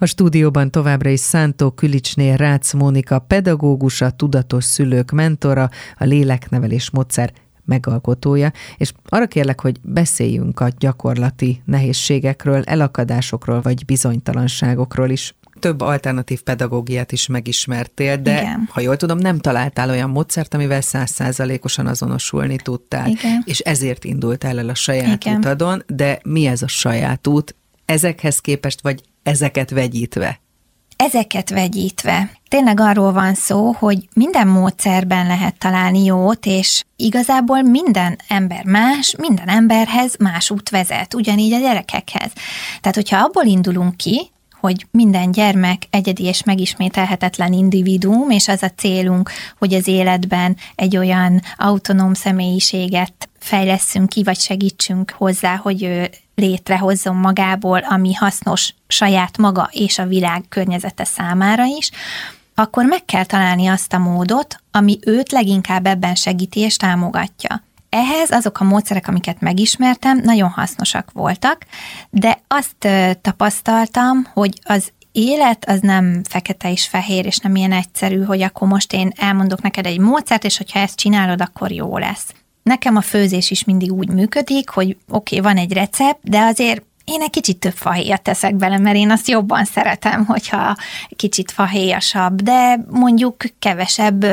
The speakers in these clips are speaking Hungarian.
A stúdióban továbbra is Szántó Külicsné Rácz Mónika pedagógusa, tudatos szülők mentora, a léleknevelés módszer megalkotója, és arra kérlek, hogy beszéljünk a gyakorlati nehézségekről, elakadásokról vagy bizonytalanságokról is. Több alternatív pedagógiát is megismertél, de igen, ha jól tudom, nem találtál olyan módszert, amivel 100%-osan azonosulni tudtál, igen, és ezért indultál el a saját igen utadon, de mi ez a saját út? Ezekhez képest, vagy ezeket vegyítve? Ezeket vegyítve. Tényleg arról van szó, hogy minden módszerben lehet találni jót, és igazából minden ember más, minden emberhez más út vezet, ugyanígy a gyerekekhez. Tehát, hogyha abból indulunk ki, hogy minden gyermek egyedi és megismételhetetlen individuum, és az a célunk, hogy az életben egy olyan autonóm személyiséget fejlesszünk ki, vagy segítsünk hozzá, hogy ő létrehozzon magából, ami hasznos saját maga és a világ környezete számára is, akkor meg kell találni azt a módot, ami őt leginkább ebben segíti és támogatja. Ehhez azok a módszerek, amiket megismertem, nagyon hasznosak voltak, de azt tapasztaltam, hogy az élet az nem fekete és fehér, és nem ilyen egyszerű, hogy akkor most én elmondok neked egy módszert, és hogyha ezt csinálod, akkor jó lesz. Nekem a főzés is mindig úgy működik, hogy oké, van egy recept, de azért én egy kicsit több fahéjat teszek bele, mert én azt jobban szeretem, hogyha kicsit fahéjasabb, de mondjuk kevesebb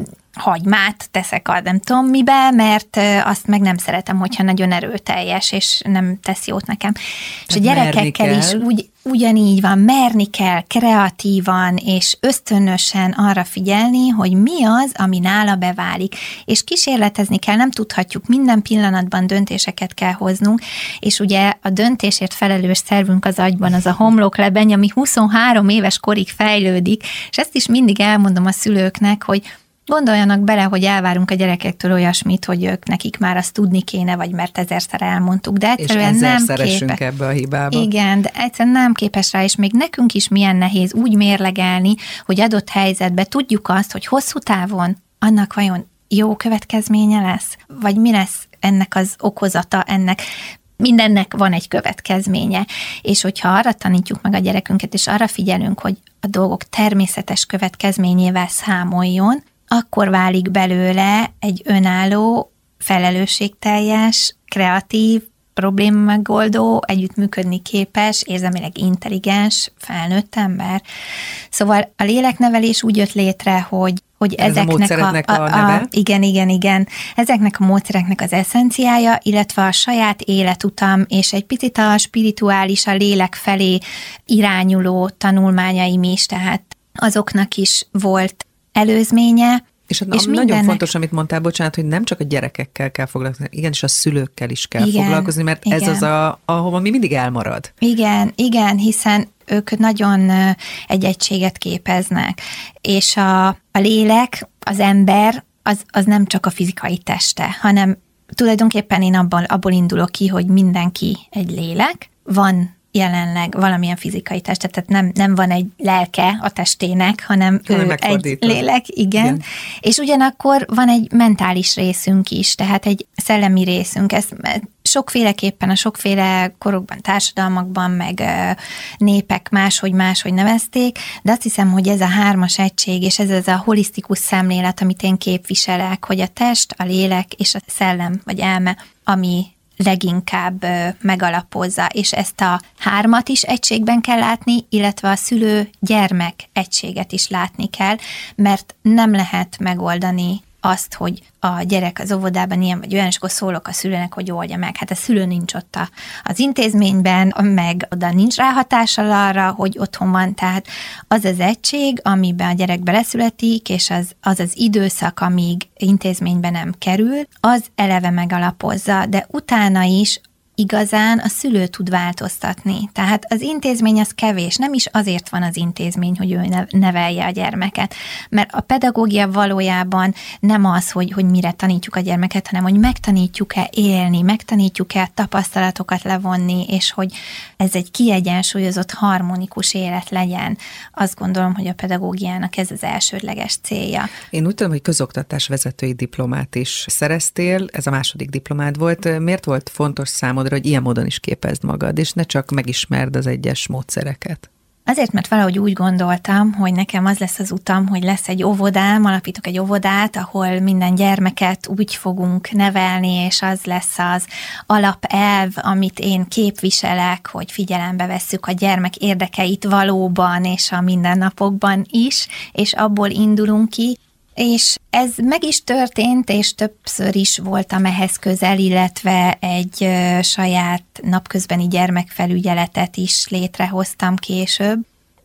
hagymát teszek a nem tudom mibe, mert azt meg nem szeretem, hogyha nagyon erőteljes, és nem tesz jót nekem. És a gyerekekkel is ugyanígy van, merni kell kreatívan, és ösztönösen arra figyelni, hogy mi az, ami nála beválik. És kísérletezni kell, nem tudhatjuk, minden pillanatban döntéseket kell hoznunk, és ugye a döntésért felelős szervünk az agyban, az a homloklebeny, ami 23 éves korig fejlődik, és ezt is mindig elmondom a szülőknek, hogy gondoljanak bele, hogy elvárunk a gyerekektől olyasmit, hogy ők nekik már azt tudni kéne, vagy mert ezerszer elmondtuk, de egyszerűen és nem képes ebbe a hibába. Igen, de egyszerűen nem képes rá, és még nekünk is milyen nehéz úgy mérlegelni, hogy adott helyzetben tudjuk azt, hogy hosszú távon annak vajon jó következménye lesz, vagy mi lesz ennek az okozata, ennek mindennek van egy következménye, és hogyha arra tanítjuk meg a gyerekünket, és arra figyelünk, hogy a dolgok természetes következményével számoljon, akkor válik belőle egy önálló, felelősségteljes, kreatív, problémamegoldó, együttműködni képes, érzelmileg intelligens, felnőtt ember. Szóval a léleknevelés úgy jött létre, hogy ezeknek a neve? Igen. Ezeknek a módszereknek az eszenciája, illetve a saját életutam, és egy picit a spirituális, a lélek felé irányuló tanulmányaim is, tehát azoknak is volt előzménye. És nagyon fontos, amit mondtál, bocsánat, hogy nem csak a gyerekekkel kell foglalkozni, igenis a szülőkkel is kell foglalkozni, mert ez az, ahova mi mindig elmarad. Igen, hiszen ők nagyon egy egységet képeznek, és a lélek, az ember, az nem csak a fizikai teste, hanem tulajdonképpen én abból indulok ki, hogy mindenki egy lélek, van jelenleg valamilyen fizikai test, tehát nem van egy lelke a testének, hanem ő egy lélek, igen. És ugyanakkor van egy mentális részünk is, tehát egy szellemi részünk. Ezt sokféleképpen, a sokféle korokban, társadalmakban, meg népek máshogy nevezték, de azt hiszem, hogy ez a hármas egység, és ez a holisztikus szemlélet, amit én képviselek, hogy a test, a lélek és a szellem, vagy elme, ami leginkább megalapozza, és ezt a hármat is egységben kell látni, illetve a szülő-gyermek egységet is látni kell, mert nem lehet megoldani azt, hogy a gyerek az óvodában ilyen vagy olyan, és akkor szólok a szülőnek, hogy oldja meg. Hát a szülő nincs ott az intézményben, meg oda nincs ráhatással arra, hogy otthon van. Tehát az az egység, amiben a gyerek beleszületik, és az időszak, amíg intézményben nem kerül, az eleve megalapozza, de utána is igazán a szülő tud változtatni. Tehát az intézmény az kevés, nem is azért van az intézmény, hogy ő nevelje a gyermeket, mert a pedagógia valójában nem az, hogy mire tanítjuk a gyermeket, hanem hogy megtanítjuk-e élni, megtanítjuk-e tapasztalatokat levonni, és hogy ez egy kiegyensúlyozott, harmonikus élet legyen. Azt gondolom, hogy a pedagógiának ez az elsődleges célja. Én úgy tudom, hogy közoktatás vezetői diplomát is szereztél, ez a második diplomád volt. Miért volt fontos számodra, hogy ilyen módon is képezd magad, és ne csak megismerd az egyes módszereket? Azért, mert valahogy úgy gondoltam, hogy nekem az lesz az utam, hogy lesz egy óvodám, alapítok egy óvodát, ahol minden gyermeket úgy fogunk nevelni, és az lesz az alapelv, amit én képviselek, hogy figyelembe vesszük a gyermek érdekeit valóban, és a mindennapokban is, és abból indulunk ki. És ez meg is történt, és többször is voltam ehhez közel, illetve egy saját napközbeni gyermekfelügyeletet is létrehoztam később,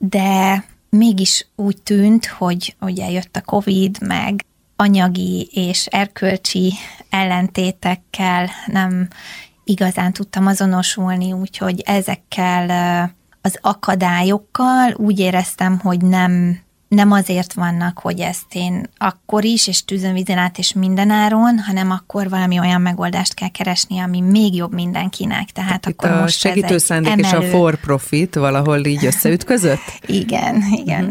de mégis úgy tűnt, hogy ugye jött a Covid, meg anyagi és erkölcsi ellentétekkel nem igazán tudtam azonosulni, úgyhogy ezekkel az akadályokkal úgy éreztem, hogy nem azért vannak, hogy ezt én akkor is, és tűzön vízen át, és mindenáron, hanem akkor valami olyan megoldást kell keresni, ami még jobb mindenkinek. Tehát itt akkor a most segítő szándék és a for profit valahol így összeütközött? Igen.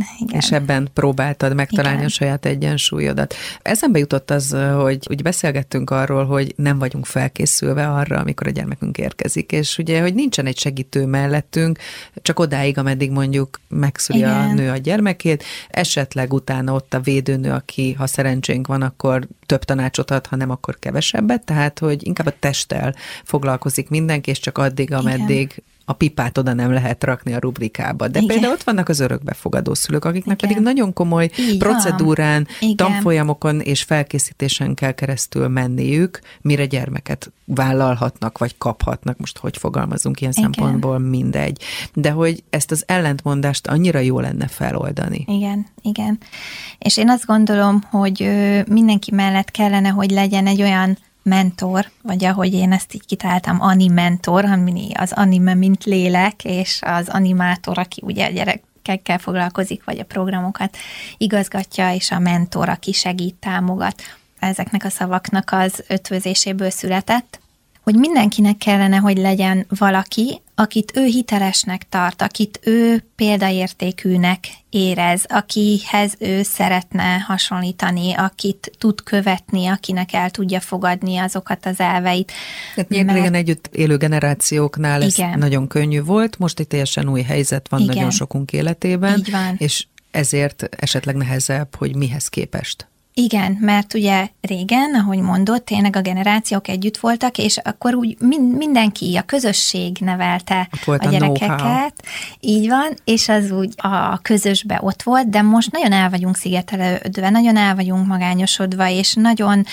És ebben próbáltad megtalálni a saját egyensúlyodat. Eszembe jutott az, hogy úgy beszélgettünk arról, hogy nem vagyunk felkészülve arra, amikor a gyermekünk érkezik, és ugye, hogy nincsen egy segítő mellettünk, csak odáig, ameddig mondjuk megszüli a nő a gyermekét, esetleg utána ott a védőnő, aki, ha szerencsénk van, akkor több tanácsot ad, ha nem, akkor kevesebbet, tehát, hogy inkább a testtel foglalkozik mindenki, és csak addig, ameddig a pipát oda nem lehet rakni a rubrikába. De például ott vannak az örökbefogadó szülők, akiknek pedig nagyon komoly procedúrán, tanfolyamokon és felkészítésen kell keresztül menniük, mire gyermeket vállalhatnak, vagy kaphatnak. Most hogy fogalmazunk ilyen szempontból, mindegy. De hogy ezt az ellentmondást annyira jó lenne feloldani. Igen. És én azt gondolom, hogy mindenki mellett kellene, hogy legyen egy olyan mentor, vagy ahogy én ezt így kitáltam, animentor, ami az anime, mint lélek, és az animátor, aki ugye a gyerekekkel foglalkozik, vagy a programokat igazgatja, és a mentor, aki segít, támogat. Ezeknek a szavaknak az ötvözéséből született, hogy mindenkinek kellene, hogy legyen valaki, akit ő hitelesnek tart, akit ő példaértékűnek érez, akihez ő szeretne hasonlítani, akit tud követni, akinek el tudja fogadni azokat az elveit. Régen együtt élő generációknál ez nagyon könnyű volt, most egy teljesen új helyzet van nagyon sokunk életében, és ezért esetleg nehezebb, hogy mihez képest. Igen, mert ugye régen, ahogy mondott, tényleg a generációk együtt voltak, és akkor úgy mindenki, a közösség nevelte a gyerekeket. Know-how. Így van, és az úgy a közösbe ott volt, de most nagyon el vagyunk szigetelődve, nagyon el vagyunk magányosodva, és nagyon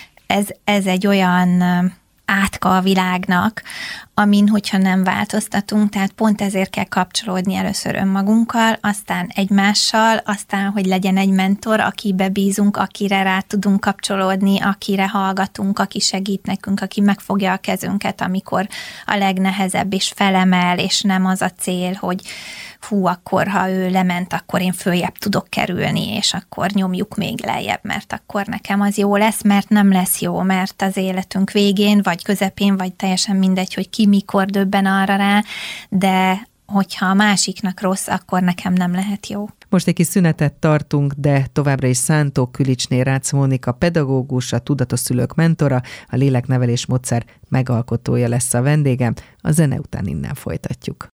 ez egy olyan átka a világnak, amin, hogyha nem változtatunk, tehát pont ezért kell kapcsolódni először önmagunkkal, aztán egymással, aztán, hogy legyen egy mentor, akibe bízunk, akire rá tudunk kapcsolódni, akire hallgatunk, aki segít nekünk, aki megfogja a kezünket, amikor a legnehezebb, és felemel, és nem az a cél, hogy akkor, ha ő lement, akkor én följebb tudok kerülni, és akkor nyomjuk még lejjebb, mert akkor nekem az jó lesz, mert nem lesz jó, mert az életünk végén, vagy közepén, vagy teljesen mindegy, hogy ki mikor döbben arra rá, de hogyha a másiknak rossz, akkor nekem nem lehet jó. Most egy kis szünetet tartunk, de továbbra is Szántó Külicsné Rácz Mónika pedagógus, a Tudatos Szülők mentora, a léleknevelés módszer megalkotója lesz a vendégem. A zene után innen folytatjuk.